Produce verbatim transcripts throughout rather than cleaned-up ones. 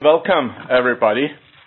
welcome everybody.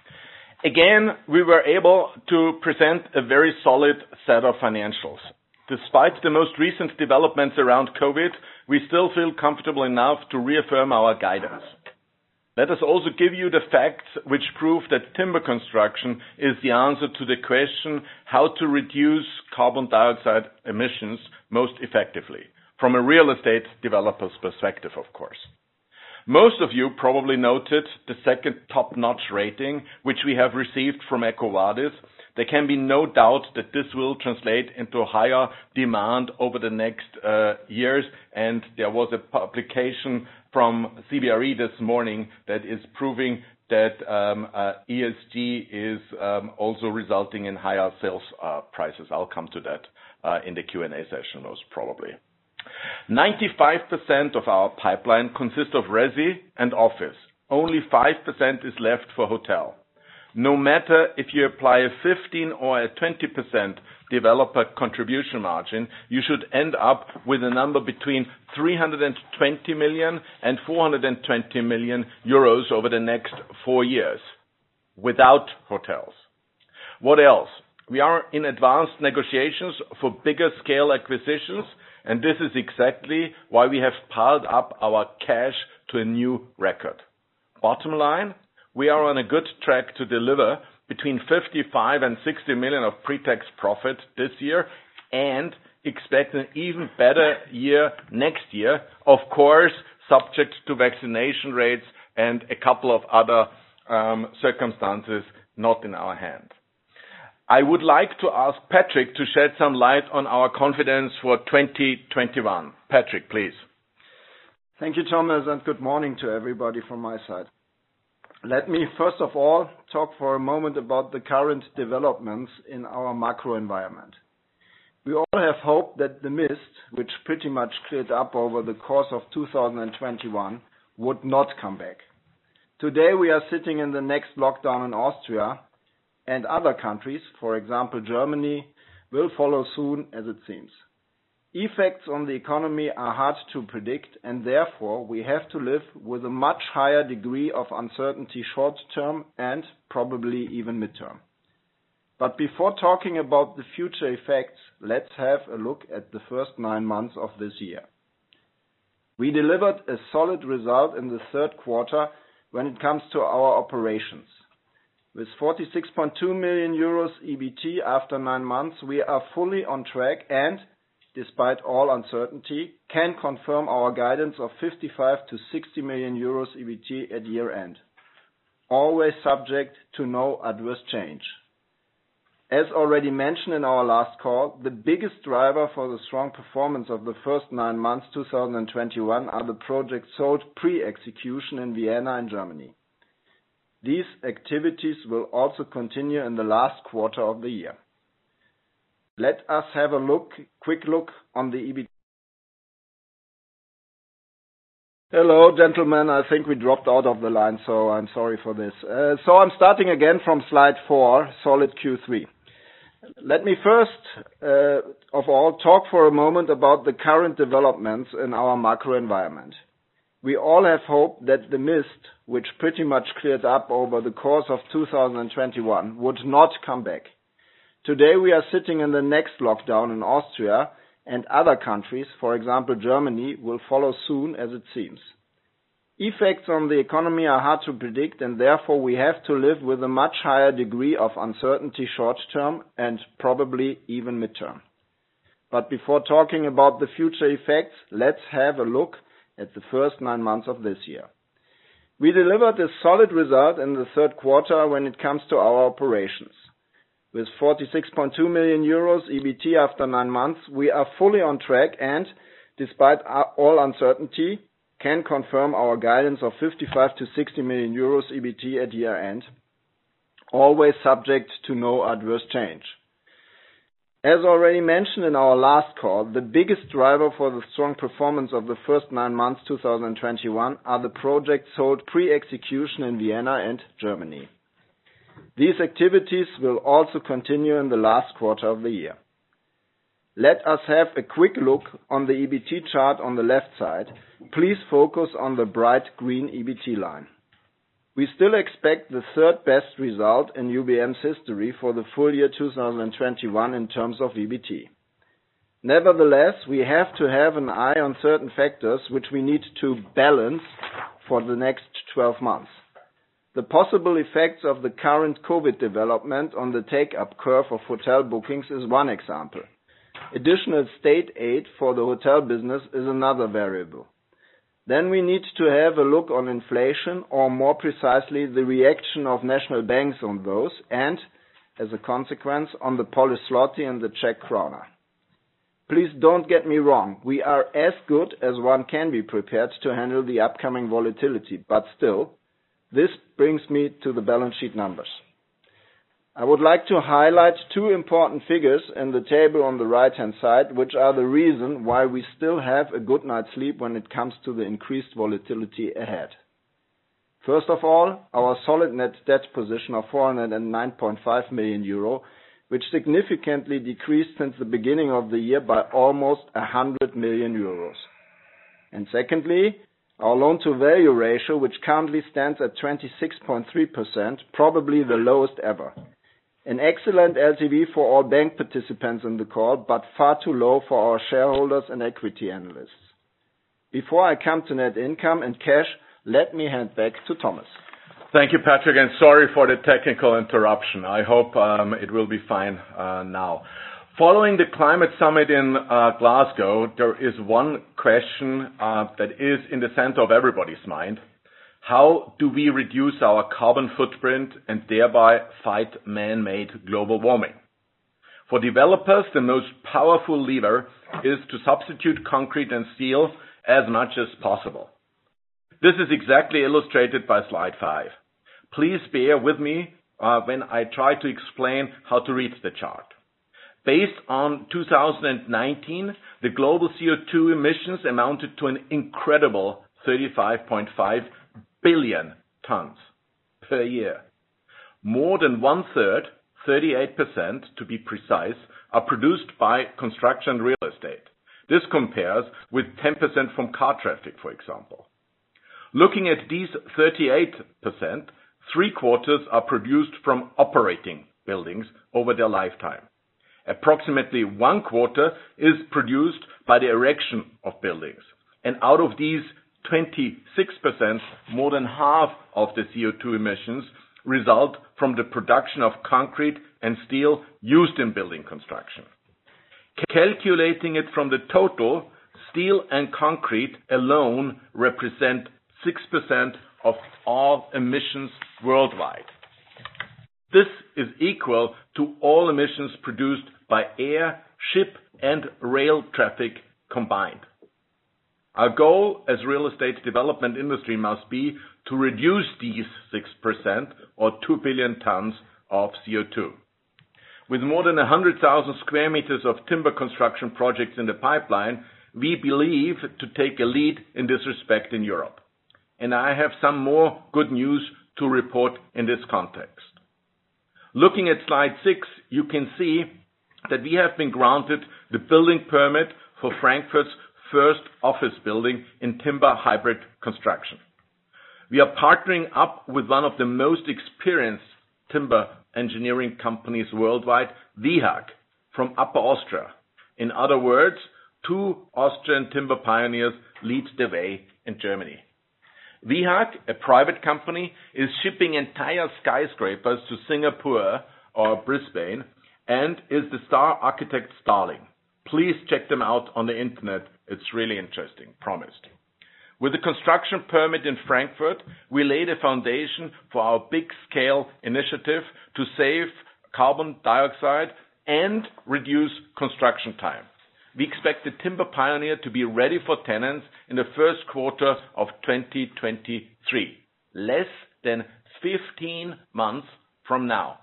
Again, we were able to present a very solid set of financials. Despite the most recent developments around COVID, we still feel comfortable enough to reaffirm our guidance. Let us also give you the facts which prove that timber construction is the answer to the question how to reduce carbon dioxide emissions most effectively, from a real estate developer's perspective, of course. Most of you probably noted the second top-notch rating which we have received from EcoVadis. There can be no doubt that this will translate into higher demand over the next uh, years, and there was a publication from C B R E this morning that is proving that um, uh, E S G is um, also resulting in higher sales uh, prices. I'll come to that uh, in the Q and A session most probably. ninety-five percent of our pipeline consists of resi and office. Only five percent is left for hotel. No matter if you apply a fifteen or a twenty percent developer contribution margin, you should end up with a number between three hundred twenty million and four hundred twenty million euros over the next four years, without hotels. What else? We are in advanced negotiations for bigger scale acquisitions, and this is exactly why we have piled up our cash to a new record. Bottom line, we are on a good track to deliver between fifty-five and sixty million of pre-tax profit this year and expect an even better year next year, of course, subject to vaccination rates and a couple of other um, circumstances not in our hand. I would like to ask Patrick to shed some light on our confidence for twenty twenty-one. Patrick, please. Thank you, Thomas, and good morning to everybody from my side. Let me first of all talk for a moment about the current developments in our macro environment. We all have hope that the mist, which pretty much cleared up over the course of two thousand twenty-one, would not come back. Today we are sitting in the next lockdown in Austria, and other countries, for example Germany, will follow soon, as it seems. Effects on the economy are hard to predict, and therefore we have to live with a much higher degree of uncertainty short-term and probably even mid-term. But before talking about the future effects, let's have a look at the first nine months of this year. We delivered a solid result in the third quarter when it comes to our operations. With forty-six point two million euros E B T after nine months, we are fully on track and, despite all uncertainty, can confirm our guidance of fifty-five to sixty million euros E B T at year-end, always subject to no adverse change. As already mentioned in our last call, the biggest driver for the strong performance of the first nine months two thousand twenty-one are the projects sold pre-execution in Vienna and Germany. These activities will also continue in the last quarter of the year. Let us have a look, quick look on the E B T. Hello, gentlemen. I think we dropped out of the line, so I'm sorry for this. Uh, so I'm starting again from slide four, solid Q three. Let me first uh, of all talk for a moment about the current developments in our macro environment. We all have hope that the mist, which pretty much cleared up over the course of two thousand twenty-one, would not come back. Today we are sitting in the next lockdown in Austria, and other countries, for example Germany, will follow soon, as it seems. Effects on the economy are hard to predict, and therefore we have to live with a much higher degree of uncertainty short-term and probably even mid-term. But before talking about the future effects, let's have a look at the first nine months of this year. We delivered a solid result in the third quarter when it comes to our operations. With forty-six point two million euros E B T after nine months, we are fully on track and, despite all uncertainty, can confirm our guidance of fifty-five to sixty million euros E B T at year-end, always subject to no adverse change. As already mentioned in our last call, the biggest driver for the strong performance of the first nine months two thousand twenty-one are the projects sold pre-execution in Vienna and Germany. These activities will also continue in the last quarter of the year. Let us have a quick look on the E B T chart on the left side. Please focus on the bright green E B T line. We still expect the third best result in U B M's history for the full year two thousand twenty-one in terms of E B T. Nevertheless, we have to have an eye on certain factors which we need to balance for the next twelve months. The possible effects of the current COVID development on the take-up curve of hotel bookings is one example. Additional state aid for the hotel business is another variable. Then we need to have a look on inflation, or more precisely, the reaction of national banks on those, and, as a consequence, on the Polish zloty and the Czech krona. Please don't get me wrong, we are as good as one can be prepared to handle the upcoming volatility, but still, this brings me to the balance sheet numbers. I would like to highlight two important figures in the table on the right-hand side, which are the reason why we still have a good night's sleep when it comes to the increased volatility ahead. First of all, our solid net debt position of four hundred nine point five million euro, which significantly decreased since the beginning of the year by almost one hundred million euros. And secondly, our loan-to-value ratio, which currently stands at twenty-six point three percent, probably the lowest ever. An excellent L T V for all bank participants in the call, but far too low for our shareholders and equity analysts. Before I come to net income and cash, let me hand back to Thomas. Thank you, Patrick, and sorry for the technical interruption. I hope um, it will be fine uh, now. Following the climate summit in uh, Glasgow, there is one question uh, that is in the center of everybody's mind. How do we reduce our carbon footprint and thereby fight man-made global warming? For developers, the most powerful lever is to substitute concrete and steel as much as possible. This is exactly illustrated by slide five. Please bear with me uh, when I try to explain how to read the chart. Based on two thousand nineteen, the global C O two emissions amounted to an incredible thirty-five point five billion tons per year. More than one-third, thirty-eight percent to be precise, are produced by construction and real estate. This compares with ten percent from car traffic, for example. Looking at these thirty-eight percent, three quarters are produced from operating buildings over their lifetime. Approximately one quarter is produced by the erection of buildings. And out of these twenty-six percent, more than half of the C O two emissions result from the production of concrete and steel used in building construction. Calculating it from the total, steel and concrete alone represent six percent of all emissions worldwide. This is equal to all emissions produced by air, ship, and rail traffic combined. Our goal as real estate development industry must be to reduce these six percent or two billion tons of C O two. With more than one hundred thousand square meters of timber construction projects in the pipeline, we believe to take a lead in this respect in Europe. And I have some more good news to report in this context. Looking at slide six, you can see that we have been granted the building permit for Frankfurt's first office building in timber hybrid construction. We are partnering up with one of the most experienced timber engineering companies worldwide, V H A G, from Upper Austria. In other words, two Austrian timber pioneers lead the way in Germany. V H A G, a private company, is shipping entire skyscrapers to Singapore or Brisbane and is the star architect Starling. Please check them out on the internet. It's really interesting, promised. With the construction permit in Frankfurt, we laid a foundation for our big-scale initiative to save carbon dioxide and reduce construction time. We expect the Timber Pioneer to be ready for tenants in the first quarter of twenty twenty-three, less than fifteen months from now.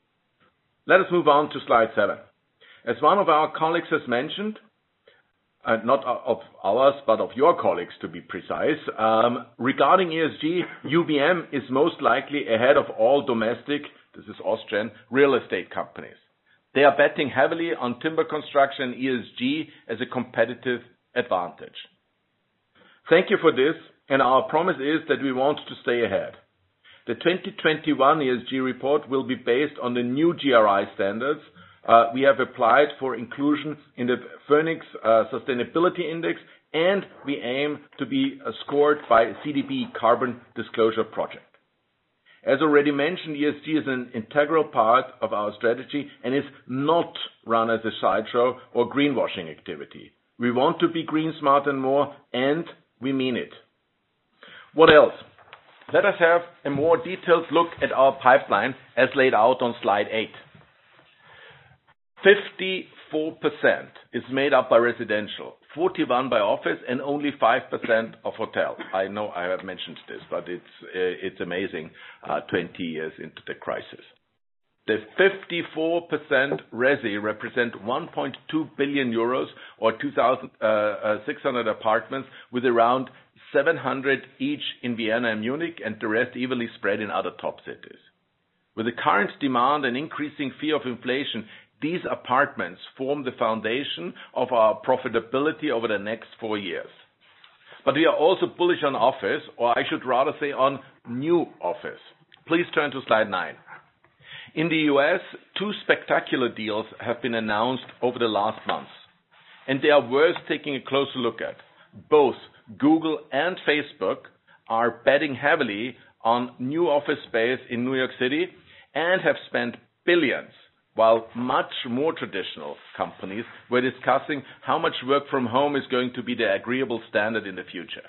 Let us move on to slide seven. As one of our colleagues has mentioned, uh, not of ours, but of your colleagues to be precise, um, regarding E S G, U B M is most likely ahead of all domestic, this is Austrian, real estate companies. They are betting heavily on timber construction and E S G as a competitive advantage. Thank you for this, and our promise is that we want to stay ahead. The twenty twenty-one E S G report will be based on the new G R I standards uh, we have applied for inclusion in the Phoenix uh, Sustainability Index, and we aim to be uh, scored by C D P Carbon Disclosure Project. As already mentioned, E S G is an integral part of our strategy and is not run as a sideshow or greenwashing activity. We want to be green, smart and more, and we mean it. What else? Let us have a more detailed look at our pipeline as laid out on slide eight. fifty-four percent is made up by residential, forty-one by office, and only five percent of hotel. I know I have mentioned this, but it's uh, it's amazing uh, twenty years into the crisis. The fifty-four percent resi represent one point two billion euros or two thousand six hundred apartments, with around seven hundred each in Vienna and Munich, and the rest evenly spread in other top cities. With the current demand and increasing fear of inflation, these apartments form the foundation of our profitability over the next four years. But we are also bullish on office, or I should rather say on new office. Please turn to slide nine. In the U S, two spectacular deals have been announced over the last months, and they are worth taking a closer look at. Both Google and Facebook are betting heavily on new office space in New York City and have spent billions, while much more traditional companies were discussing how much work from home is going to be the agreeable standard in the future.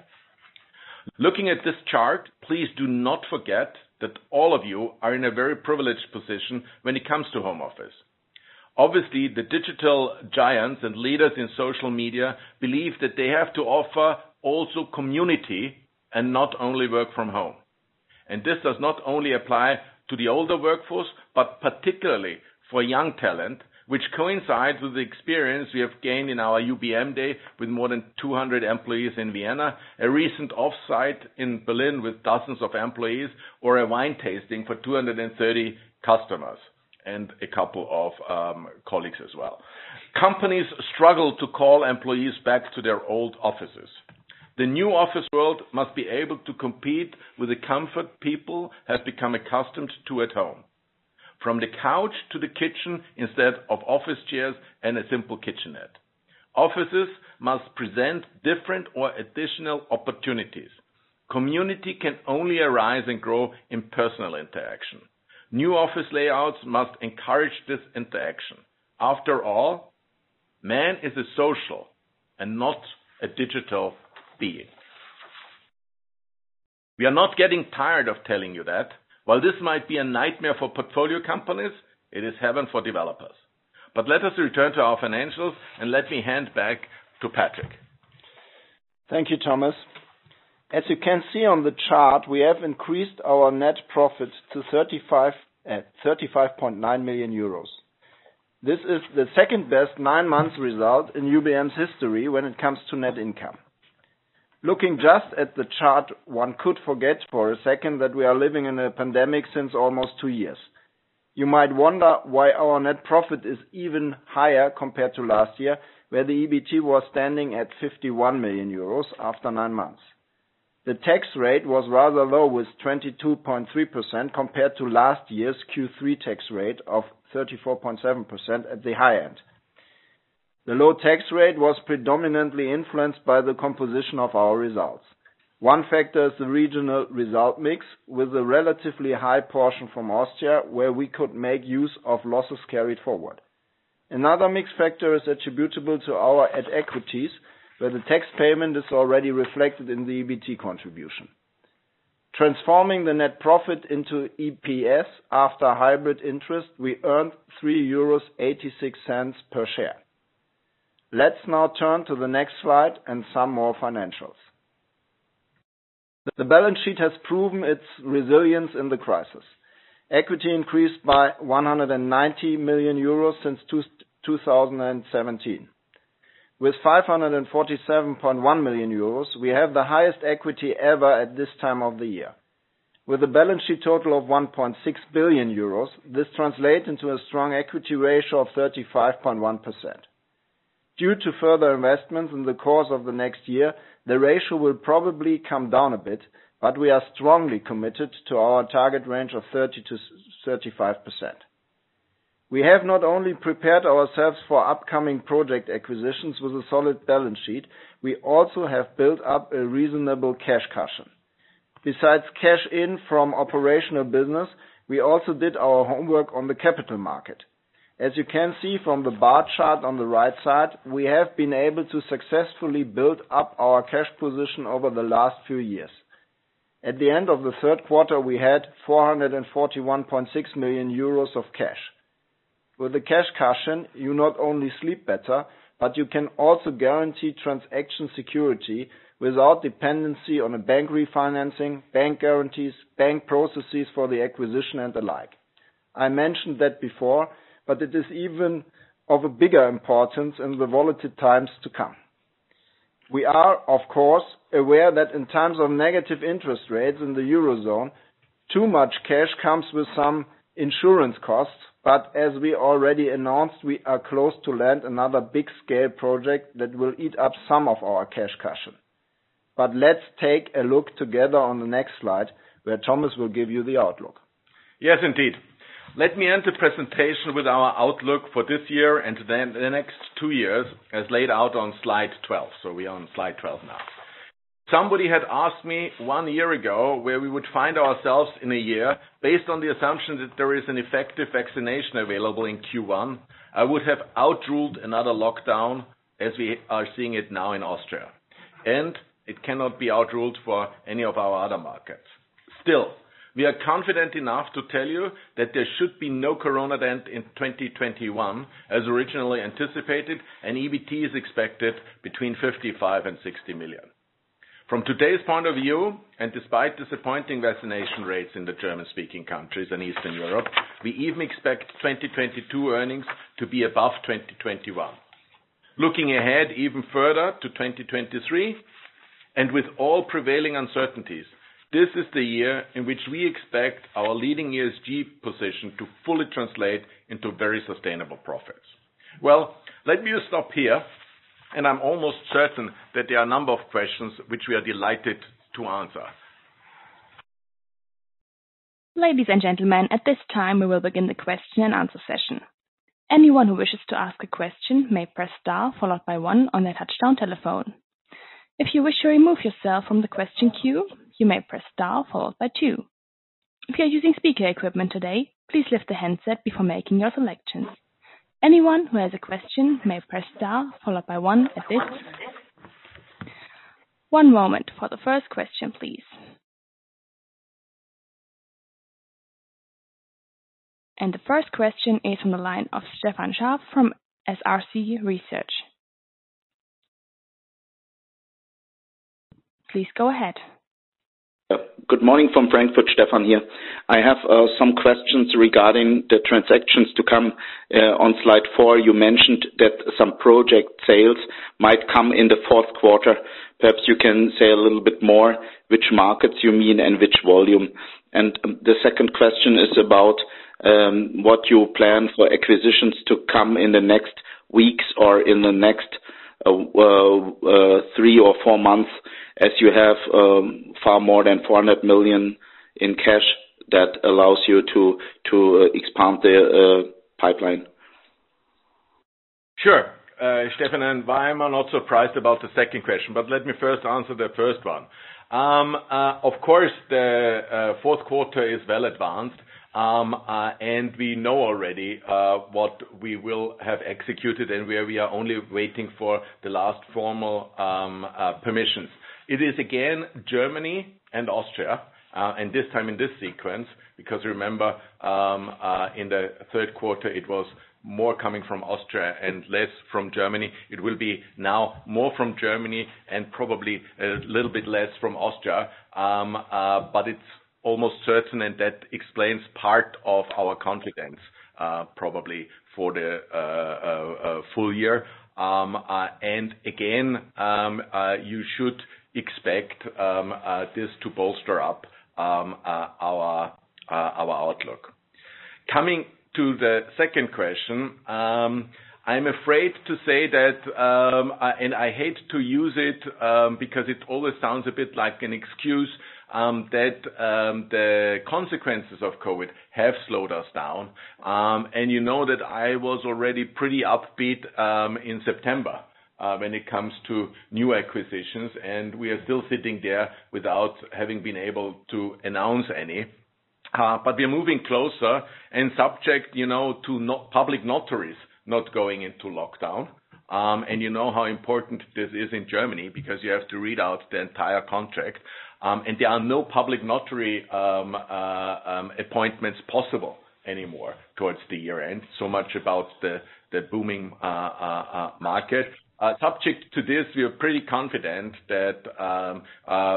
Looking at this chart, please do not forget that all of you are in a very privileged position when it comes to home office. Obviously, the digital giants and leaders in social media believe that they have to offer also community and not only work from home. And this does not only apply to the older workforce, but particularly for young talent, which coincides with the experience we have gained in our U B M Day with more than two hundred employees in Vienna, a recent offsite in Berlin with dozens of employees, or a wine tasting for two hundred thirty customers and a couple of um, colleagues as well. Companies struggle to call employees back to their old offices. The new office world must be able to compete with the comfort people have become accustomed to at home. From the couch to the kitchen instead of office chairs and a simple kitchenette. Offices must present different or additional opportunities. Community can only arise and grow in personal interaction. New office layouts must encourage this interaction. After all, man is a social and not a digital being. We are not getting tired of telling you that. While this might be a nightmare for portfolio companies, it is heaven for developers. But let us return to our financials, and let me hand back to Patrick. Thank you, Thomas. As you can see on the chart, we have increased our net profit to thirty-five point nine million euros. This is the second best nine months result in U B M's history when it comes to net income. Looking just at the chart, one could forget for a second that we are living in a pandemic since almost two years. You might wonder why our net profit is even higher compared to last year, where the E B T was standing at fifty-one million euros after nine months. The tax rate was rather low, with twenty-two point three percent compared to last year's Q three tax rate of thirty-four point seven percent at the high end. The low tax rate was predominantly influenced by the composition of our results. One factor is the regional result mix, with a relatively high portion from Austria, where we could make use of losses carried forward. Another mix factor is attributable to our at equities, where the tax payment is already reflected in the E B T contribution. Transforming the net profit into E P S after hybrid interest, we earned three euros eighty-six per share. Let's now turn to the next slide and some more financials. The balance sheet has proven its resilience in the crisis. Equity increased by one hundred ninety million euros since two thousand seventeen. With five hundred forty-seven point one million euros, we have the highest equity ever at this time of the year. With a balance sheet total of one point six billion euros, this translates into a strong equity ratio of thirty-five point one percent. Due to further investments in the course of the next year, the ratio will probably come down a bit, but we are strongly committed to our target range of thirty to thirty-five percent. We have not only prepared ourselves for upcoming project acquisitions with a solid balance sheet, we also have built up a reasonable cash cushion. Besides cash in from operational business, we also did our homework on the capital market. As you can see from the bar chart on the right side, we have been able to successfully build up our cash position over the last few years. At the end of the third quarter, we had four hundred forty-one point six million euros of cash. With the cash cushion, you not only sleep better, but you can also guarantee transaction security without dependency on a bank refinancing, bank guarantees, bank processes for the acquisition and the like. I mentioned that before, but it is even of a bigger importance in the volatile times to come. We are, of course, aware that in times of negative interest rates in the Eurozone, too much cash comes with some insurance costs, but as we already announced, we are close to land another big-scale project that will eat up some of our cash cushion. But let's take a look together on the next slide, where Thomas will give you the outlook. Yes, indeed. Let me end the presentation with our outlook for this year and then the next two years, as laid out on slide twelve. So we are on slide twelve now. Somebody had asked me one year ago where we would find ourselves in a year based on the assumption that there is an effective vaccination available in Q one. I would have outruled another lockdown as we are seeing it now in Austria. And it cannot be outruled for any of our other markets. Still, we are confident enough to tell you that there should be no corona dent in twenty twenty-one as originally anticipated, and E B T is expected between fifty-five and sixty million. From today's point of view, and despite disappointing vaccination rates in the German-speaking countries and Eastern Europe, we even expect twenty twenty-two earnings to be above twenty twenty-one. Looking ahead even further to twenty twenty-three, and with all prevailing uncertainties, this is the year in which we expect our leading E S G position to fully translate into very sustainable profits. Well, let me stop here. And I'm almost certain that there are a number of questions which we are delighted to answer. Ladies and gentlemen, at this time we will begin the question and answer session. Anyone who wishes to ask a question may press star followed by one on their touchtone telephone. If you wish to remove yourself from the question queue, you may press star followed by two. If you are using speaker equipment today, please lift the handset before making your selections. Anyone who has a question may press star followed by one at this. One moment for the first question, please. And the first question is from the line of Stefan Scharff from S R C Research. Please go ahead. Good morning from Frankfurt, Stefan here. I have uh, some questions regarding the transactions to come. Uh, on slide four, you mentioned that some project sales might come in the fourth quarter. Perhaps you can say a little bit more which markets you mean and which volume. And um, the second question is about um, what you plan for acquisitions to come in the next weeks or in the next uh, uh, uh, three or four months, as you have um, far more than four hundred million in cash that allows you to to uh, expand the uh, pipeline. Sure, uh, Stefan, and why am I not surprised about the second question? But let me first answer the first one. Um, uh, of course, the uh, fourth quarter is well advanced, um, uh, and we know already uh, what we will have executed and where we are only waiting for the last formal um, uh, permissions. It is again Germany and Austria, uh, and this time in this sequence, because remember, um, uh, in the third quarter it was more coming from Austria and less from Germany. It will be now more from Germany and probably a little bit less from Austria, um, uh, but it's almost certain, and that explains part of our confidence uh, probably for the uh, uh, uh, full year. Um, uh, and again, um, uh, you should expect um, uh, this to bolster up um, uh, our uh, our outlook. Coming to the second question, um, I'm afraid to say that, um, I, and I hate to use it um, because it always sounds a bit like an excuse um, that um, the consequences of COVID have slowed us down. Um, and you know that I was already pretty upbeat um, in September uh, when it comes to new acquisitions, and we are still sitting there without having been able to announce any. Uh, but we are moving closer and subject, you know, to not public notaries not going into lockdown. Um, and you know how important this is in Germany because you have to read out the entire contract. Um, and there are no public notary um, uh, um, appointments possible anymore towards the year end. So much about the, the booming uh, uh, uh, market. Uh, subject to this, we are pretty confident that um, uh,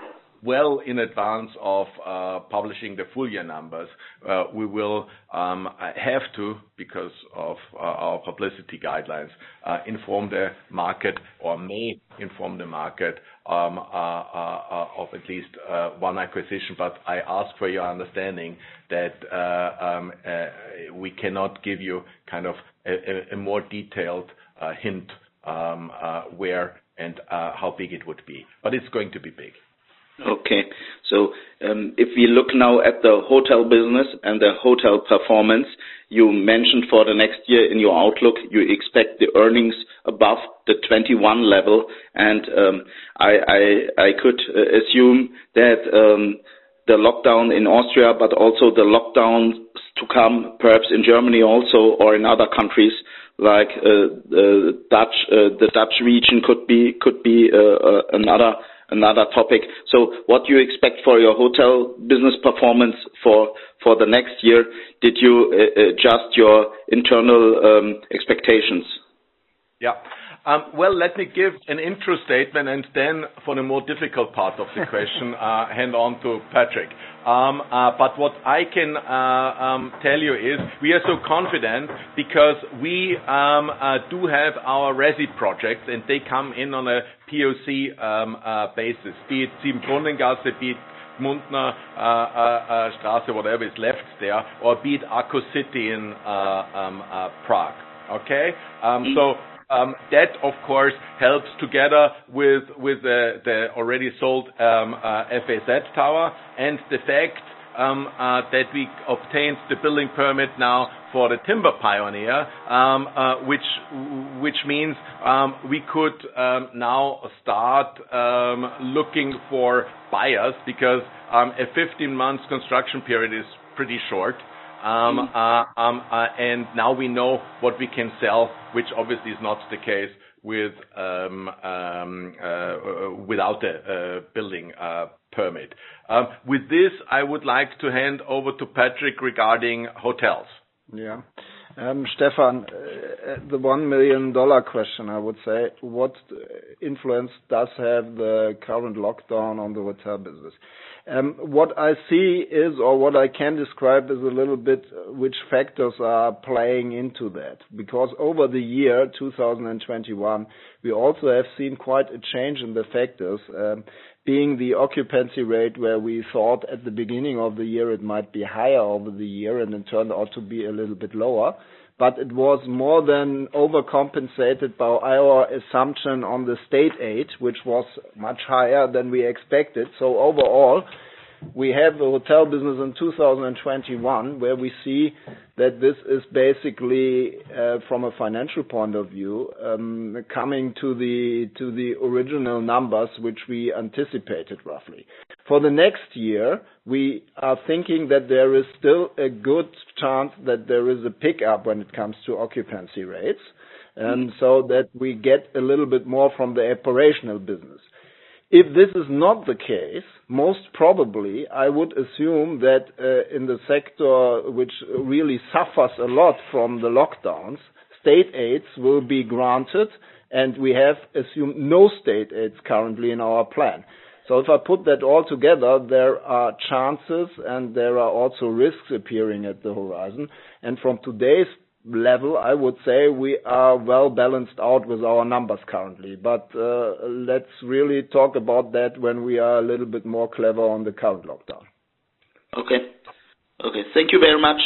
well in advance of uh, publishing the full year numbers, uh, we will um, have to, because of uh, our publicity guidelines, uh, inform the market or may inform the market um, uh, uh, of at least uh, one acquisition. But I ask for your understanding that uh, um, uh, we cannot give you kind of a, a more detailed uh, hint um, uh, where and uh, how big it would be. But it's going to be big. Okay. So um, if we look now at the hotel business and the hotel performance, you mentioned for the next year in your outlook, you expect the earnings above the twenty-one level. And um, I, I, I could uh, assume that um, the lockdown in Austria, but also the lockdowns to come, perhaps in Germany also, or in other countries like uh, the Dutch, uh, the Dutch region could be could be uh, uh, another. Another topic. So what do you expect for your hotel business performance for for the next year? Did you uh, adjust your internal um, expectations? Yeah. Um, well, let me give an intro statement and then for the more difficult part of the question, uh, hand on to Patrick. Um, uh, but what I can uh, um, tell you is we are so confident because we um, uh, do have our resi projects and they come in on a P O C um, uh, basis, be it Siebenbrunnengasse, be it Gmundner uh, uh, uh, Straße, whatever is left there, or be it Akko City in uh, um, uh, Prague. Okay? Um, so Um, that, of course, helps together with with the, the already sold um, uh, F A Z tower and the fact um, uh, that we obtained the building permit now for the Timber Pioneer, um, uh, which which means um, we could um, now start um, looking for buyers because um, a fifteen months construction period is pretty short. Um, uh, um, uh, and now we know what we can sell, which obviously is not the case with um, um, uh, without a uh, building uh, permit. Um, with this, I would like to hand over to Patrick regarding hotels. Yeah. Um, Stefan, uh, the one million dollar question, I would say, what influence does have the current lockdown on the hotel business? Um, what I see is, or what I can describe is a little bit which factors are playing into that. Because over the year two thousand twenty-one, we also have seen quite a change in the factors, um, being the occupancy rate where we thought at the beginning of the year it might be higher over the year and it turned out to be a little bit lower. But it was more than overcompensated by our assumption on the state aid, which was much higher than we expected. So overall, we have the hotel business in two thousand twenty-one where we see that this is basically, uh, from a financial point of view, um, coming to the to the original numbers which we anticipated roughly. For the next year, we are thinking that there is still a good chance that there is a pickup when it comes to occupancy rates, and so that we get a little bit more from the operational business. If this is not the case, most probably I would assume that uh, in the sector which really suffers a lot from the lockdowns, state aids will be granted, and we have assumed no state aids currently in our plan. So if I put that all together, there are chances and there are also risks appearing at the horizon. And from today's level, I would say we are well balanced out with our numbers currently. But uh, let's really talk about that when we are a little bit more clever on the current lockdown. Okay. Okay. Thank you very much.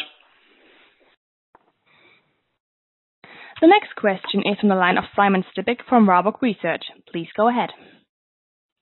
The next question is from the line of Simon Stippig from Warburg Research. Please go ahead.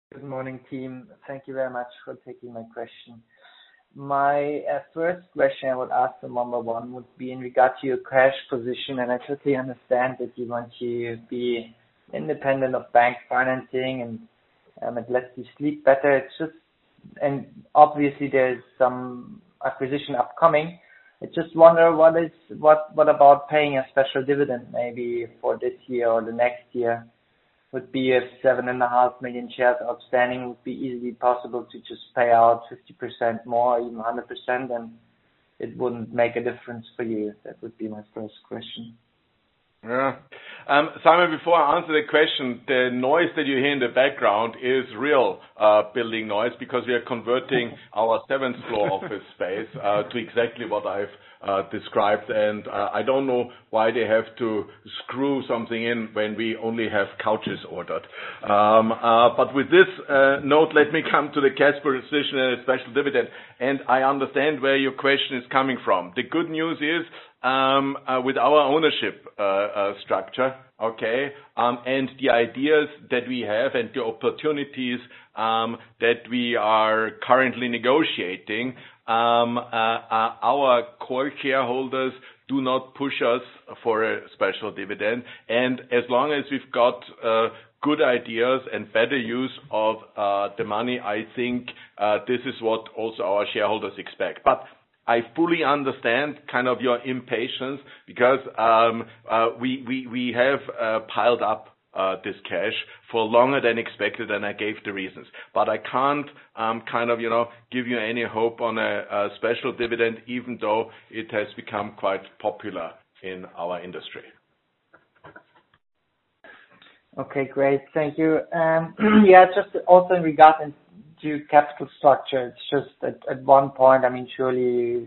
Good morning, team. Thank you very much for taking my question. My uh, first question I would ask the number one would be in regard to your cash position, and I totally understand that you want to be independent of bank financing and um, it lets you sleep better. It's just, and obviously there's some acquisition upcoming. I just wonder what is what what about paying a special dividend maybe for this year or the next year? Would be if seven and a half million shares outstanding would be easily possible to just pay out fifty percent more, even one hundred percent, and it wouldn't make a difference for you. That would be my first question. Yeah. Um, Simon, before I answer the question, the noise that you hear in the background is real uh, building noise because we are converting our seventh floor office space uh, to exactly what I've uh, described, and uh, I don't know why they have to screw something in when we only have couches ordered. Um, uh, but with this uh, note, let me come to the cash position and a special dividend, and I understand where your question is coming from. The good news is Um, uh, with our ownership uh, uh, structure, okay, um, and the ideas that we have and the opportunities um, that we are currently negotiating, um, uh, uh, our core shareholders do not push us for a special dividend. And as long as we've got uh, good ideas and better use of uh, the money, I think uh, this is what also our shareholders expect. But I fully understand kind of your impatience because um, uh, we, we, we have uh, piled up uh, this cash for longer than expected, and I gave the reasons. But I can't um, kind of, you know, give you any hope on a, a special dividend, even though it has become quite popular in our industry. Okay, great. Thank you. Um, yeah, just also in regard to capital structure, it's just at, at one point, I mean, surely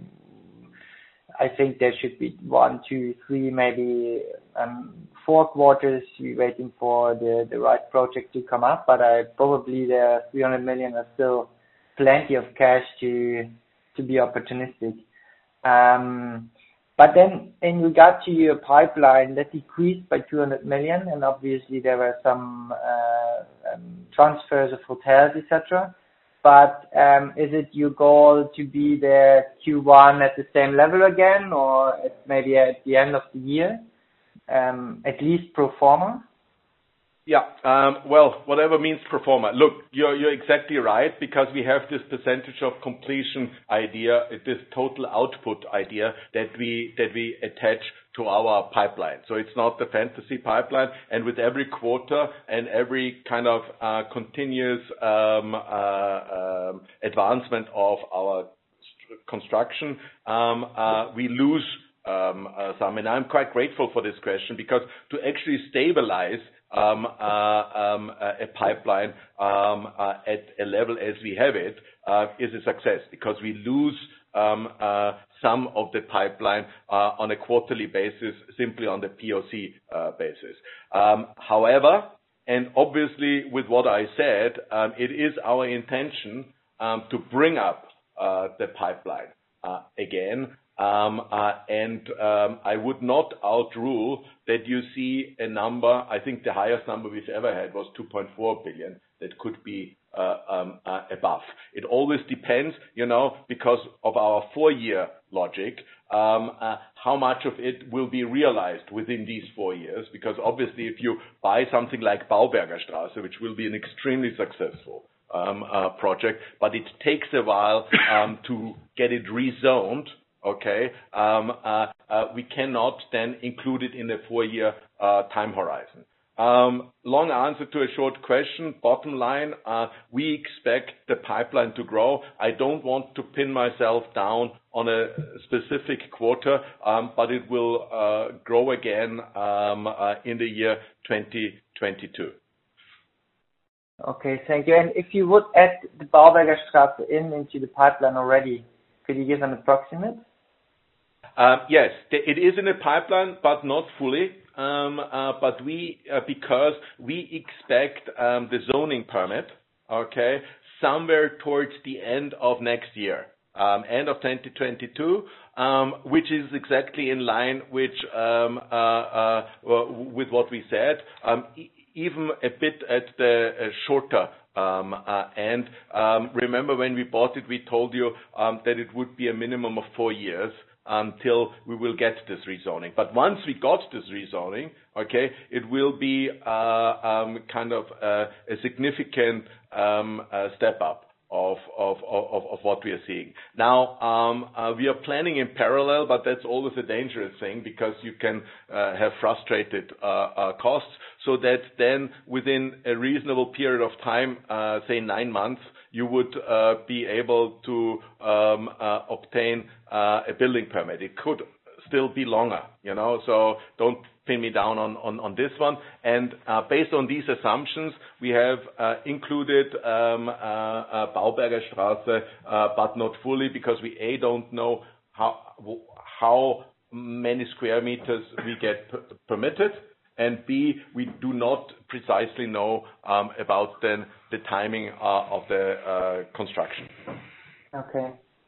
I think there should be one, two, three, maybe um, four quarters you're waiting for the, the right project to come up, but I probably the three hundred million are still plenty of cash to to be opportunistic. Um, but then in regard to your pipeline, that decreased by two hundred million, and obviously there were some uh, um, transfers of hotels, et cetera. But um, is it your goal to be there Q one at the same level again, or at maybe at the end of the year, um, at least pro forma? Yeah, um, well, whatever means pro forma. Look, you're, you're exactly right, because we have this percentage of completion idea, this total output idea that we, that we attach to our pipeline. So it's not the fantasy pipeline, and with every quarter and every kind of uh, continuous um, uh, um, advancement of our construction, um, uh, we lose um, uh, some. And I'm quite grateful for this question, because to actually stabilize Um, uh, um, uh, a pipeline um, uh, at a level as we have it uh, is a success, because we lose um, uh, some of the pipeline uh, on a quarterly basis, simply on the P O C uh, basis. Um, however, and obviously with what I said, um, it is our intention um, to bring up uh, the pipeline uh, again. Um, uh, and um, I would not outrule that you see a number. I think the highest number we've ever had was two point four billion. That could be uh, um, uh, above. It always depends, you know, because of our four-year logic, um, uh, how much of it will be realized within these four years. Because obviously, if you buy something like Bauberger Straße, which will be an extremely successful um, uh, project, but it takes a while um, to get it rezoned. Okay, um, uh, uh, we cannot then include it in a four-year uh, time horizon. Um, long answer to a short question. Bottom line, uh, we expect the pipeline to grow. I don't want to pin myself down on a specific quarter, um, but it will uh, grow again um, uh, in the year twenty twenty-two. Okay, thank you. And if you would add the Bauberger Straße in into the pipeline already, could you give an approximate? Um, yes, it is in a pipeline, but not fully. Um, uh, but we, uh, because we expect um, the zoning permit, okay, somewhere towards the end of next year, um, end of twenty twenty-two, um, which is exactly in line with um, uh, uh, with what we said. Um, even a bit at the uh, shorter um, uh, end. Um, remember when we bought it, we told you um, that it would be a minimum of four years until we will get this rezoning. But once we got this rezoning, okay, it will be uh, um, kind of uh, a significant um, uh, step up of, of, of, of what we are seeing. Now, um, uh, we are planning in parallel, but that's always a dangerous thing because you can uh, have frustrated uh, uh, costs, so that then within a reasonable period of time, uh, say nine months, you would uh, be able to um, uh, obtain uh, a building permit. It could still be longer, you know, so don't pin me down on, on, on this one. And uh, based on these assumptions, we have uh, included um, uh, uh, Bauberger Straße, uh, but not fully, because we A, don't know how, how many square meters we get per permitted, and B, we do not precisely know um, about then the timing uh, of the uh, construction. Okay.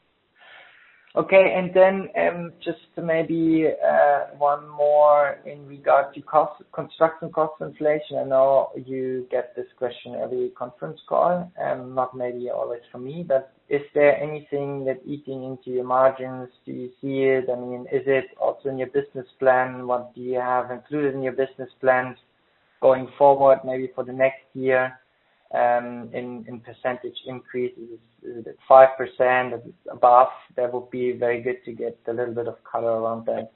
Okay, and then um, just maybe uh, one more in regard to cost, construction cost inflation. I know you get this question every conference call, and not maybe always from me, but is there anything that eating into your margins? Do you see it? I mean, is it also in your business plan? What do you have included in your business plans going forward, maybe for the next year? Um, in, in percentage increase, is it five percent, is it above? That would be very good to get a little bit of color around that.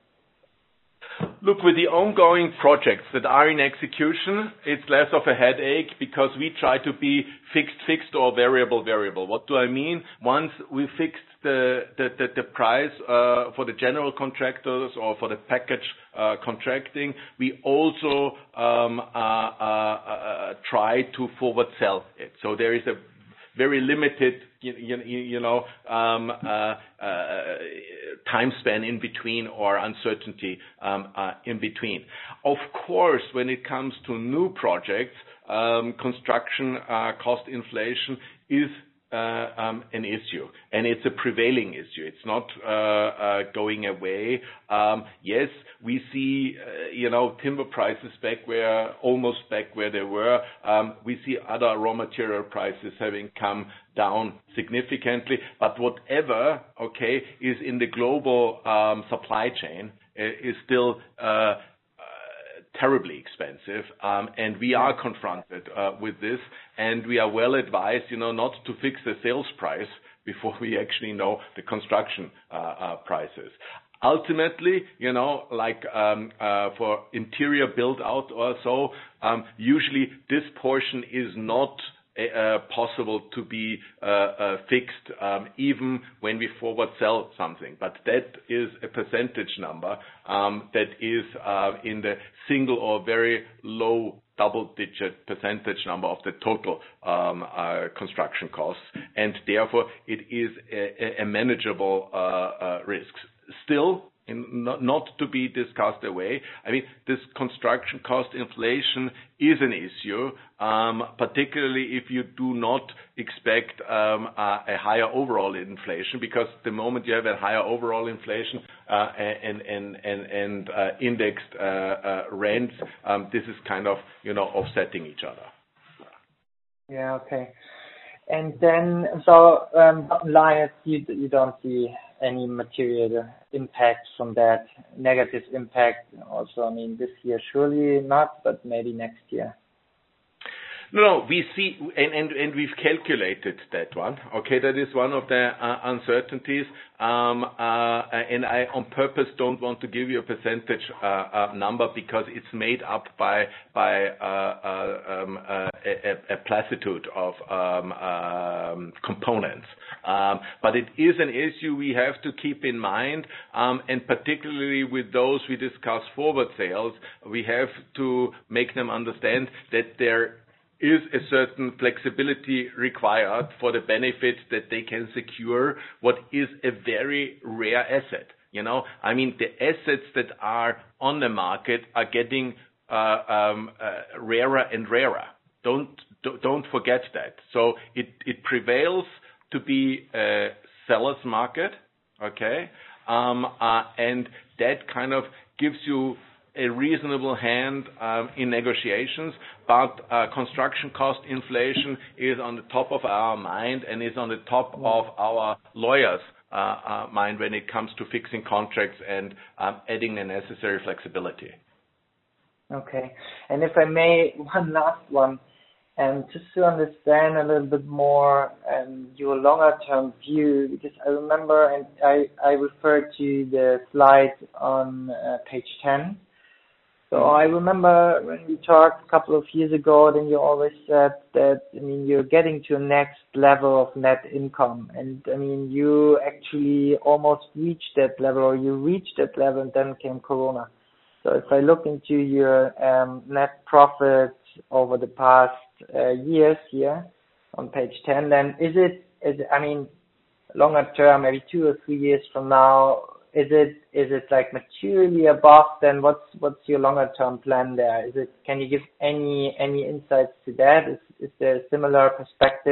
Look, with the ongoing projects that are in execution, it's less of a headache because we try to be fixed, fixed or variable, variable. What do I mean? Once we fixed the, the, the, the price uh, for the general contractors or for the package uh, contracting, we also um, uh, uh, uh, try to forward sell it. So there is a very limited, you, you, you know, um, uh, uh, time span in between or uncertainty um, uh, in between. Of course, when it comes to new projects, um, construction uh, cost inflation is Uh, um, an issue, and it's a prevailing issue. It's not uh, uh, going away. Um, yes, we see, uh, you know, timber prices back where, almost back where they were. Um, we see other raw material prices having come down significantly, but whatever, okay, is in the global um, supply chain uh, is still uh, terribly expensive, um, and we are confronted uh, with this, and we are well advised, you know, not to fix the sales price before we actually know the construction uh, uh, prices. Ultimately, you know, like um, uh, for interior build out or so, um, usually this portion is not Uh, possible to be uh, uh, fixed um, even when we forward sell something. But that is a percentage number um, that is uh, in the single or very low double-digit percentage number of the total um, uh, construction costs, and therefore it is a, a manageable uh, uh, risk. Still, in not, not to be discussed away, I mean, this construction cost inflation is an issue, um, particularly if you do not expect um, a, a higher overall inflation, because the moment you have a higher overall inflation uh, and, and, and, and uh, indexed uh, uh, rents, um, this is kind of, you know, offsetting each other. Yeah, okay. And then, so, um, bottom line is you, you don't see any material impact from that, negative impact also, I mean, this year surely not, but maybe next year. No, no, we see, and, and, and we've calculated that one. Okay, that is one of the uh, uncertainties. Um, uh, and I, on purpose, don't want to give you a percentage uh, uh, number because it's made up by by uh, uh, um, uh, a, a plethora of um, um, components. Um, but it is an issue we have to keep in mind, um, and particularly with those we discuss forward sales, we have to make them understand that there is a certain flexibility required for the benefit that they can secure what is a very rare asset. You know, I mean, the assets that are on the market are getting uh, um, uh, rarer and rarer. Don't don't forget that. So it it prevails to be a seller's market, okay, um, uh, and that kind of gives you a reasonable hand um, in negotiations, but uh, construction cost inflation is on the top of our mind and is on the top of our lawyers' uh, uh, mind when it comes to fixing contracts and um, adding the necessary flexibility. Okay. And if I may, one last one, and just to understand a little bit more um, your longer-term view, because I remember, and I, I referred to the slide on uh, page ten. So I remember when we talked a couple of years ago, then you always said that, I mean, you're getting to a next level of net income. And, I mean, you actually almost reached that level, or you reached that level, and then came Corona. So if I look into your um, net profit over the past uh, years here on page ten, then is it, is it, I mean, longer term, maybe two or three years from now, is it is it like materially above? Then what's what's your longer term plan there? Is it, can you give any any insights to that? Is is there a similar perspective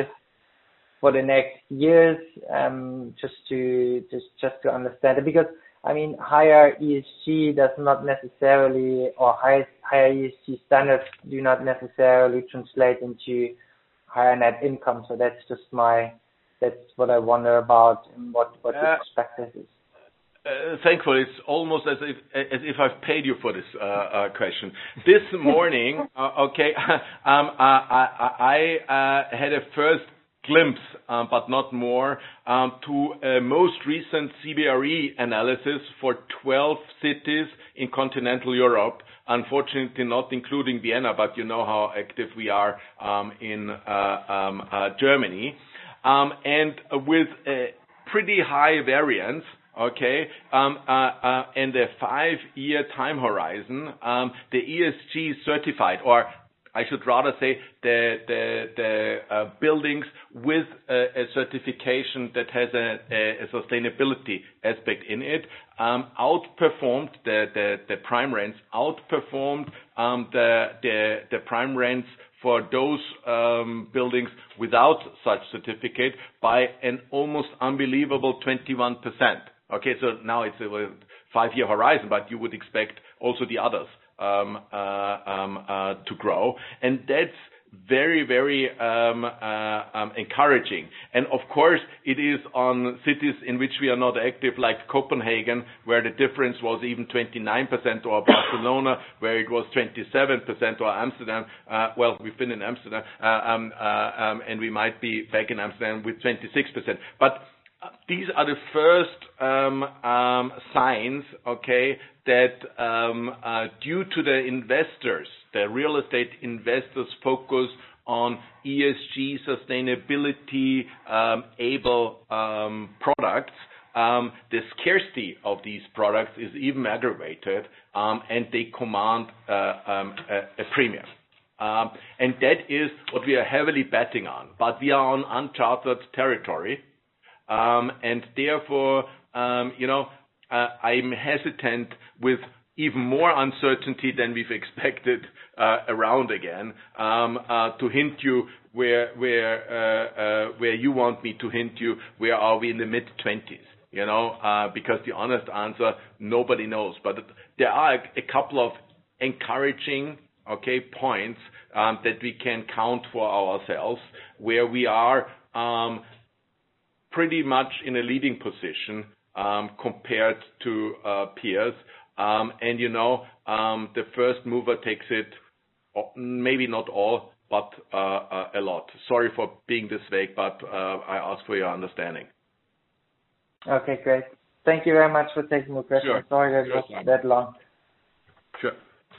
for the next years? Um, just to just just to understand it, because I mean, higher E S G does not necessarily, or higher, higher E S G standards do not necessarily translate into higher net income. So that's just my, that's what I wonder about and what, what uh, the perspective is. Uh, thankfully, it's almost as if as if I've paid you for this uh, uh, question. This morning, uh, okay, um, I, I, I uh, had a first glimpse, um, but not more, um, to a most recent C B R E analysis for twelve cities in continental Europe, unfortunately not including Vienna, but you know how active we are um, in uh, um, uh, Germany, um, and with a pretty high variance, okay, um, uh, uh, and a five-year time horizon, um, the E S G certified, or I should rather say the the, the uh, buildings with a, a certification that has a, a, a sustainability aspect in it, um, outperformed the, the, the prime rents, outperformed um, the, the the prime rents for those um, buildings without such certificate by an almost unbelievable twenty-one percent. Okay, so now it's a five-year horizon, but you would expect also the others Um, uh, um, uh, to grow, and that's very, very um, uh, um, encouraging. And of course, it is on cities in which we are not active, like Copenhagen, where the difference was even twenty-nine percent, or Barcelona, where it was twenty-seven percent, or Amsterdam. Uh, well, we've been in Amsterdam, uh, um, uh, um, and we might be back in Amsterdam with twenty-six percent. But these are the first um, um, signs, okay, that um, uh, due to the investors, the real estate investors' focus on E S G sustainability um, able um, products, um, the scarcity of these products is even aggravated, um, and they command uh, um, a, a premium. Um, and that is what we are heavily betting on. But we are on uncharted territory. Um, and therefore, um, you know, uh, I'm hesitant with even more uncertainty than we've expected uh, around again um, uh, to hint you where where uh, uh, where you want me to hint you where are we in the mid twenties, you know, uh, because the honest answer, nobody knows. But there are a, a couple of encouraging, okay, points um, that we can count for ourselves where we are um, pretty much in a leading position um, compared to uh, peers. Um, and, you know, um, the first mover takes it, maybe not all, but uh, uh, a lot. Sorry for being this vague, but uh, I ask for your understanding. Okay, great. Thank you very much for taking the question. Sure. Sorry that Sure. it was that long. Sure.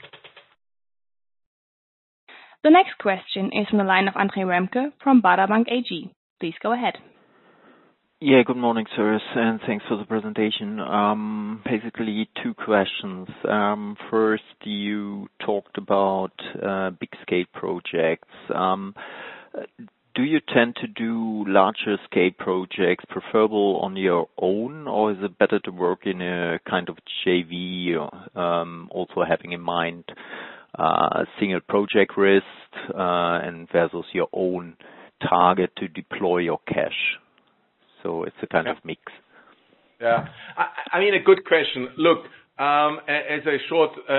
The next question is from the line of Andre Remke from Baader Bank A G. Please go ahead. Yeah, good morning, sirs, and thanks for the presentation. Um, basically, two questions. Um, first, you talked about uh, big-scale projects. Um, do you tend to do larger-scale projects, preferable on your own, or is it better to work in a kind of J V, um, also having in mind uh, single project risk uh, and versus your own target to deploy your cash? So it's a kind yeah. of mix. Yeah, I, I mean, a good question. Look, um, as a short uh,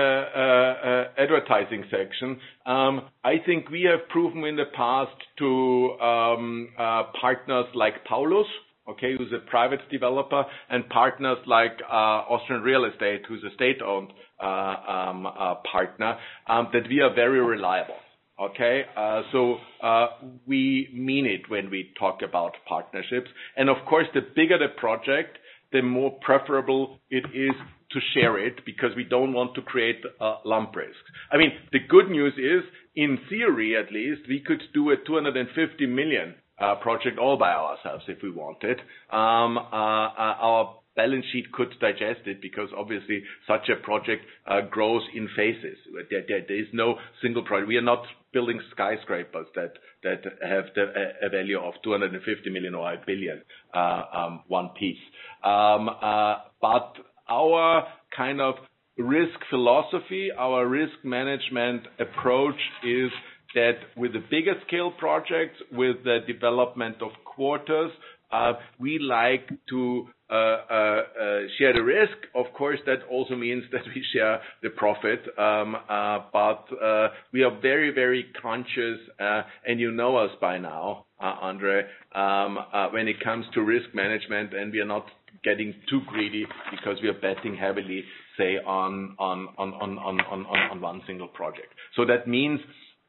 uh, advertising section, um, I think we have proven in the past to um, uh, partners like Paulus, okay, who's a private developer, and partners like uh, Austrian Real Estate, who's a state-owned uh, um, uh, partner, um, that we are very reliable. Okay, uh, so uh, we mean it when we talk about partnerships. And of course, the bigger the project, the more preferable it is to share it, because we don't want to create uh, lump risks. I mean, the good news is, in theory at least, we could do a two hundred fifty million uh, project all by ourselves if we wanted. Um, uh, uh, our balance sheet could digest it, because obviously such a project uh, grows in phases. There, there, there is no single project. We are not building skyscrapers that that have the, a, a value of two hundred fifty million or a billion uh, um, one piece. Um, uh, but our kind of risk philosophy, our risk management approach is that with the bigger scale projects, with the development of quarters, uh, we like to Uh, uh, uh, share the risk. Of course, that also means that we share the profit. Um, uh, but uh, we are very, very conscious, uh, and you know us by now, uh, Andre, um, uh, when it comes to risk management, and we are not getting too greedy because we are betting heavily, say, on on on on on on, on one single project. So that means,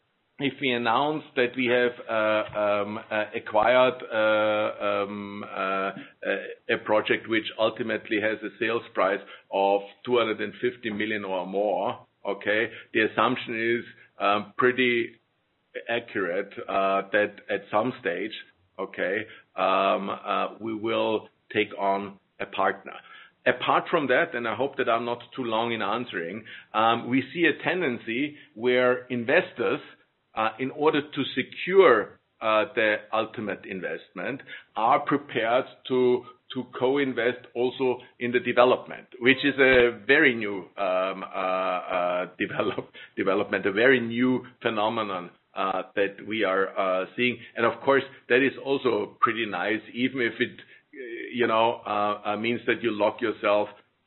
if we announce that we have uh, um, uh, acquired uh, um, uh, a project which ultimately has a sales price of two hundred fifty million or more, okay, the assumption is um, pretty accurate uh, that at some stage, okay, um, uh, we will take on a partner. Apart from that, and I hope that I'm not too long in answering, um, we see a tendency where investors, Uh, in order to secure uh, the ultimate investment, are prepared to to co-invest also in the development, which is a very new um, uh, uh, develop, development, a very new phenomenon uh, that we are uh, seeing. And of course, that is also pretty nice, even if it, you know, uh, uh, means that you lock yourself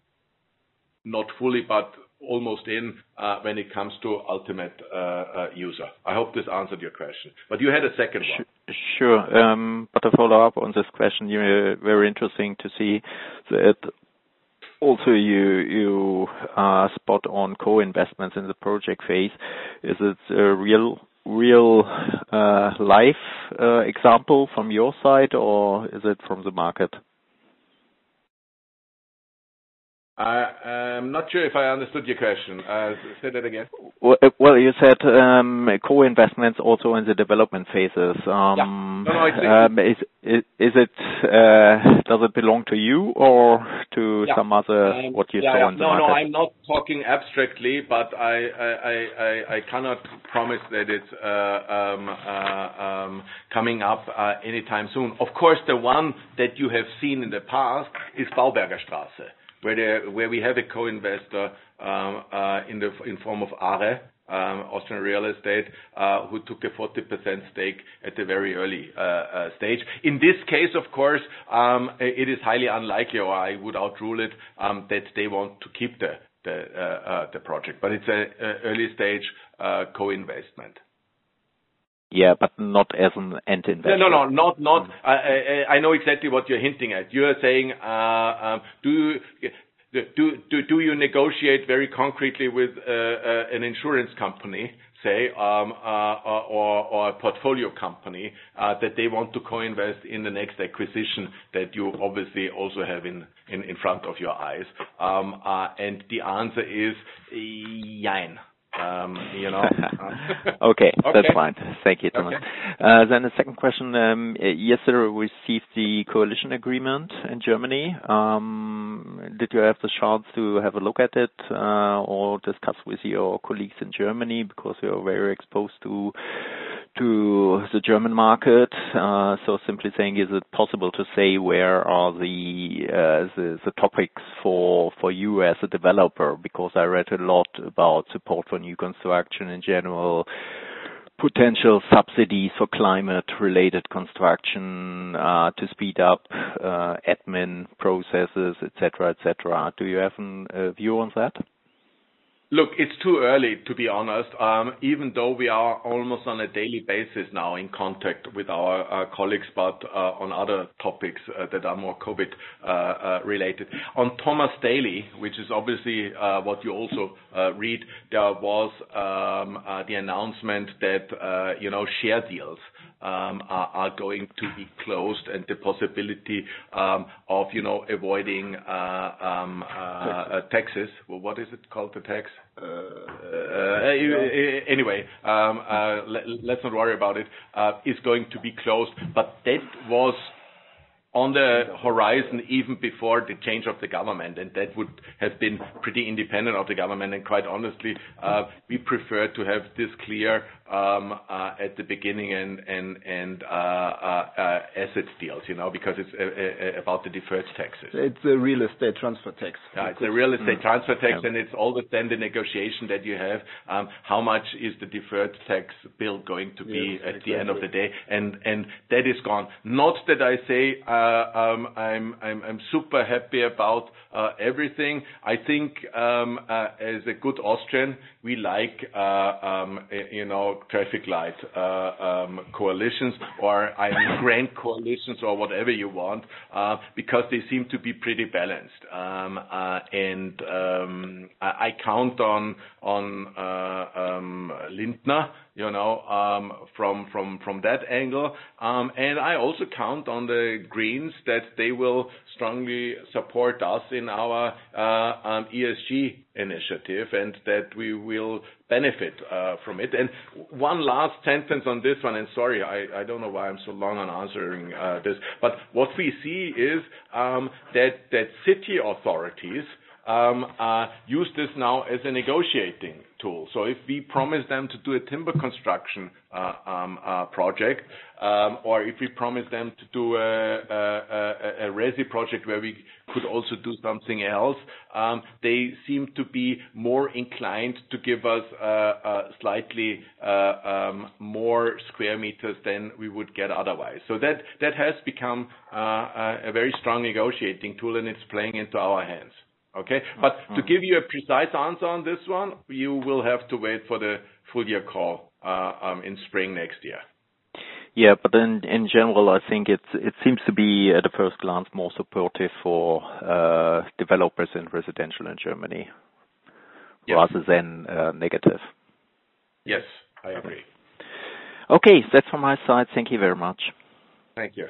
not fully, but almost in uh, when it comes to ultimate uh, uh, user. I hope this answered your question. But you had a second one. Sure. Um, but to follow up on this question, you're very interesting to see that also you you uh, spot on co-investments in the project phase. Is it a real real uh, life uh, example from your side, or is it from the market? I, I'm not sure if I understood your question. Uh, say that again. Well, well you said um, co-investments also in the development phases. Um, yeah. No, no, it's, um, is, is, is it, uh, does it belong to you or to yeah. some other, um, what you yeah, saw yeah. in the no, market? No, I'm not talking abstractly, but I, I, I, I cannot promise that it's uh, um, uh, um, coming up uh, anytime soon. Of course, the one that you have seen in the past is Bauberger Straße, where there, where we have a co-investor um, uh, in the in form of A R E, um, Austrian Real Estate, uh, who took a forty percent stake at the very early uh, uh, stage. In this case, of course, um, it is highly unlikely, or I would outrule it, um, that they want to keep the the, uh, uh, the project. But it's an early stage uh, co-investment. Yeah, but not as an end investor. No, no, no, not, not. Mm. I, I, I know exactly what you're hinting at. You are saying, uh, um, do you, do, do, do you negotiate very concretely with uh, uh, an insurance company, say, um, uh, or, or a portfolio company, uh, that they want to co-invest in the next acquisition that you obviously also have in, in, in front of your eyes? Um, uh, and the answer is, yein. Um, you know. okay, okay, that's fine. Thank you, Thomas. Okay. Uh, then the second question. Um, yesterday we received the coalition agreement in Germany. Um, did you have the chance to have a look at it uh, or discuss with your colleagues in Germany, because you are very exposed to to the German market? Uh, so simply saying, is it possible to say where are the, uh, the the topics for for you as a developer? Because I read a lot about support for new construction in general, potential subsidies for climate-related construction uh, to speed up uh, admin processes, et cetera, et cetera. Do you have a view on that? Look, it's too early, to be honest, um, even though we are almost on a daily basis now in contact with our uh, colleagues, but uh, on other topics uh, that are more COVID uh, uh, related. On Thomas Daly, which is obviously uh, what you also uh, read, there was um, uh, the announcement that, uh, you know, share deals Um, are, are going to be closed, and the possibility um, of, you know, avoiding uh, um, uh, uh, taxes. Well, what is it called, the tax? Uh, uh, anyway, um, uh, let, let's not worry about it. Uh, is going to be closed, but that was on the horizon even before the change of the government, and that would have been pretty independent of the government. And quite honestly, uh, we prefer to have this clear um, uh, at the beginning and and and uh, uh, uh, asset deals, you know, because it's uh, uh, about the deferred taxes. It's a real estate transfer tax. Yeah, it's a real estate mm. transfer tax, yeah. and it's always then the negotiation that you have. Um, how much is the deferred tax bill going to be yes, at exactly. the end of the day? And and that is gone. Not that I say. Uh, Uh, um, I'm, I'm, I'm super happy about uh, everything. I think um, uh, as a good Austrian, we like, uh, um, you know, traffic light uh, um, coalitions or I mean, grand coalitions or whatever you want, uh, because they seem to be pretty balanced. Um, uh, and um, I, I count on on uh, um, Lindner, you know, um, from from from that angle, um, and I also count on the Greens that they will strongly support us in our uh, um, E S G initiative, and that we will benefit uh, from it. And one last sentence on this one, and sorry, I, I don't know why I'm so long on answering uh, this, but what we see is um, that that city authorities Um, uh, use this now as a negotiating tool. So if we promise them to do a timber construction uh, um, uh, project, um, or if we promise them to do a, a, a, a resi project where we could also do something else, um, they seem to be more inclined to give us uh, uh, slightly uh, um, more square meters than we would get otherwise. So that that has become uh, a very strong negotiating tool, and it's playing into our hands. Okay, but to give you a precise answer on this one, you will have to wait for the full year call uh, um, in spring next year. Yeah, but in in general, I think it's it seems to be at a first glance more supportive for uh, developers in residential in Germany, yes. rather than uh, negative. Yes, I agree. Okay, that's from my side. Thank you very much. Thank you.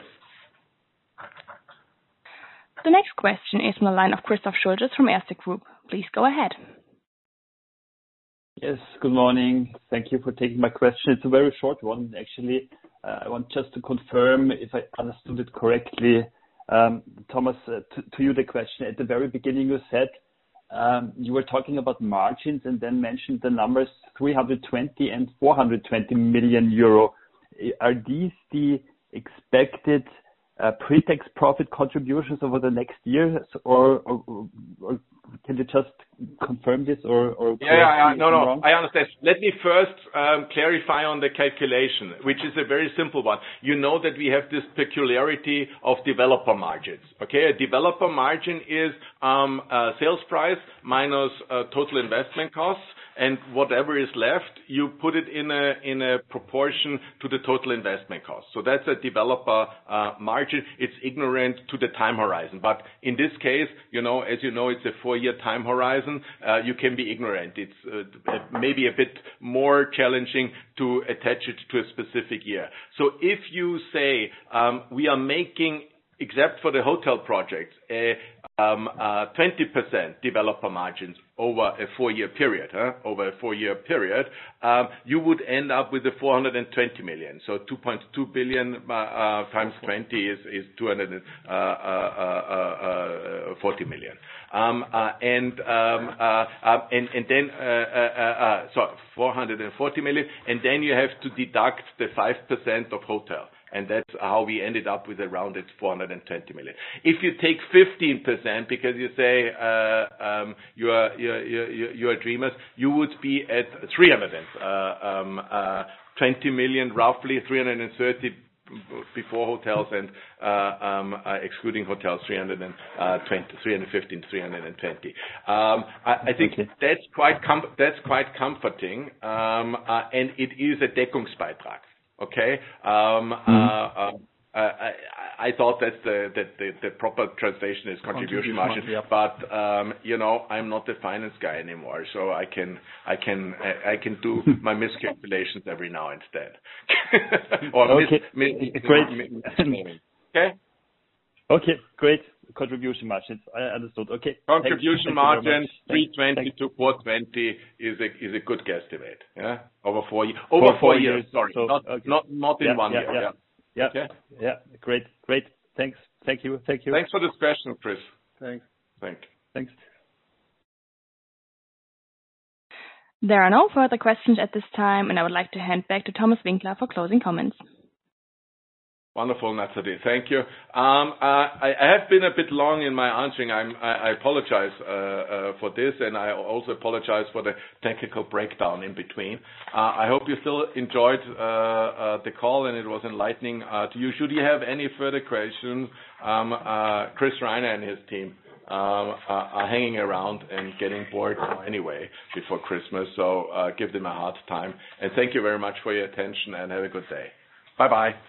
The next question is from the line of Christoph Schultes from Erste Group. Please go ahead. Yes, good morning. Thank you for taking my question. It's a very short one, actually. Uh, I want just to confirm if I understood it correctly. Um, Thomas, uh, to, to you the question. At the very beginning you said um, you were talking about margins and then mentioned the numbers three hundred twenty and four hundred twenty million euro. Are these the expected Uh, pre-tax profit contributions over the next years, or, or, or can you just confirm this, or, or yeah, yeah, yeah, no, no, wrong? I understand. Let me first um, clarify on the calculation, which is a very simple one. You know that we have this peculiarity of developer margins. Okay, a developer margin is um, uh, sales price minus uh, total investment costs, and whatever is left, you put it in a in a proportion to the total investment cost. So that's a developer uh, margin. It's ignorant to the time horizon. But in this case, you know, as you know, it's a four-year time horizon. Uh, you can be ignorant. It's uh, maybe a bit more challenging to attach it to a specific year. So if you say um, we are making, except for the hotel projects, a um, uh, twenty percent developer margins over a four-year period, huh? over a four-year period, um, you would end up with the four hundred twenty million. So two point two billion uh, uh, times twenty is, is two hundred forty million. Um, uh, and, um, uh, uh, and, and then, uh, uh, uh, so four hundred forty million, and then you have to deduct the five percent of hotel. And that's how we ended up with a rounded four hundred twenty million. If you take fifteen percent, because you say uh, um, you are you are, you are dreamers, you would be at three hundred twenty million, roughly three hundred thirty before hotels and uh, um, uh, excluding hotels, three hundred twenty, three hundred fifteen, three hundred twenty. Um, I, I think okay. that's quite com- that's quite comforting, um, uh, and it is a Deckungsbeitrag. Okay. Um, mm-hmm. uh, uh, I, I thought that the, that the, the proper translation is contribution, contribution margin, margin yeah. but um, you know, I'm not a finance guy anymore, so I can I can I, I can do my miscalculations every now and then. or okay, mis, mis, great. Mis, okay. Okay, great. Contribution margins. I understood. Okay. Contribution Thanks. margin three twenty to four twenty is a is a good guesstimate. Yeah, over four years. Over four, four years. years. Sorry, so, not okay. not not in yeah, one yeah, year. Yeah. yeah. Yeah. Okay. Yeah. Great. Great. Thanks. Thank you. Thank you. Thanks for this question, Chris. Thanks. Thank. Thanks. There are no further questions at this time, and I would like to hand back to Thomas Winkler for closing comments. Wonderful, Nathalie. Thank you. Um, uh, I, I have been a bit long in my answering. I'm, I, I apologize uh, uh, for this, and I also apologize for the technical breakdown in between. Uh, I hope you still enjoyed uh, uh, the call, and it was enlightening uh, to you. Should you have any further questions, um, uh, Chris Reiner and his team um, are, are hanging around and getting bored anyway before Christmas, so uh, give them a hard time. And thank you very much for your attention, and have a good day. Bye-bye.